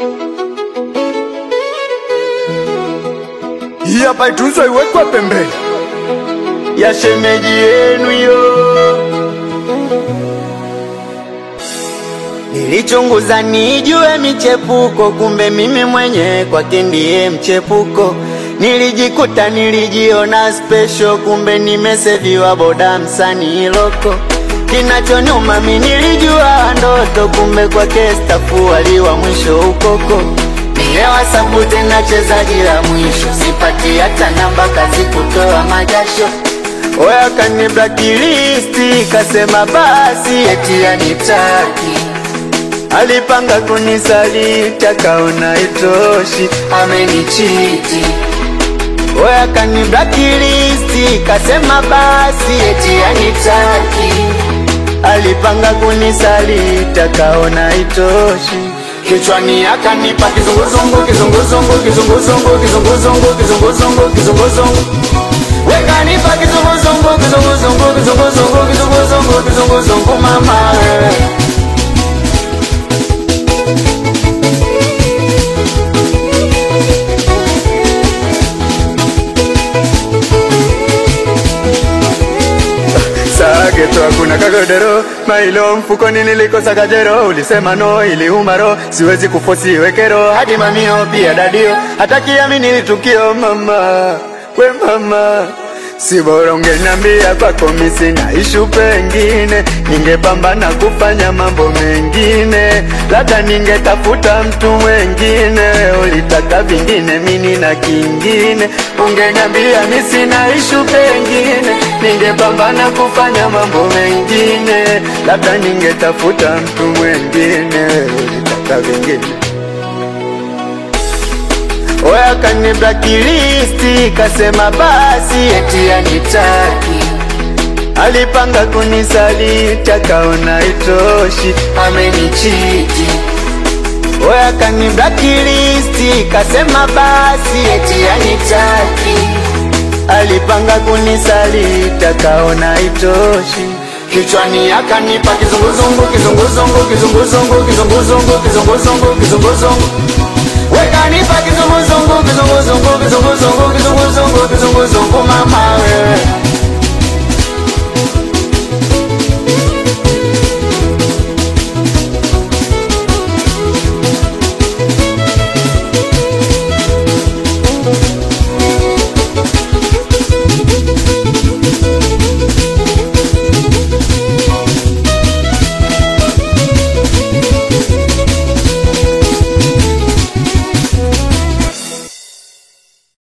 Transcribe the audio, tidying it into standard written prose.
Hii hapa itunzwe iwekwe pembeni ya shemeji yenu yo. Nilichunguza nijue michepuko, kumbe mimi mwenye kwake ndiye mchepuko. Nilijikuta nilijiona special, kumbe nimeseviwa boda msanii loko. Kinachonyuma mimi nilijua ndoto, kumbe kwake stafu waliwa mwisho ukoko. Nilewa sabu tena chezaji la mwisho, sipati hata namba kazi kutoa majasho. Oya kani blacklist, kasema basi eti anitaki. Alipanga kunisaliti, akaona itoshi, amenichiti. Oya kani blacklist, kasema basi eti anitaki. Alipanga kunisaliti, akaona itoshi. Kichwani akanipa kizunguzungu, kizunguzungu, kizunguzungu, kizunguzungu, kizunguzungu, kizunguzungu. Wekanipa kizunguzungu, kizunguzungu, kizunguzungu, kizunguzungu, kizunguzungu mama wewe. Geto hakuna kagodero, mailo mfukoni nilikosa kajero. Ulisema no ili umaro, siwezi kufosi wekero. Hadi mamio pia dadio, hataki amini tukio mama. We mama, si bora ungeniambia kwako mimi sina issue pengine. Ningepambana kufanya mambo mengine, labda ningetafuta mtu mwengine. Ulitaka vingine mimi na kingine, ungeniambia mimi sina issue pengine. Ningepambana kufanya mambo mengine, labda ningetafuta mtu mwengine. Ulitaka vingine. Oya kani blacklist, kasema basi eti anitaki. Alipanga kunisaliti, akaona itoshi, amenichiti. Oya kani blacklist, kasema basi eti anitaki. Alipanga kunisaliti, akaona itoshi. Kichwani akanipa kizunguzungu, kizunguzungu, kizunguzungu, kizunguzungu, kizunguzungu, kizunguzungu. Wekanipa kizunguzungu, kizunguzungu, kizunguzungu, kizunguzungu, kizunguzungu mama wewe.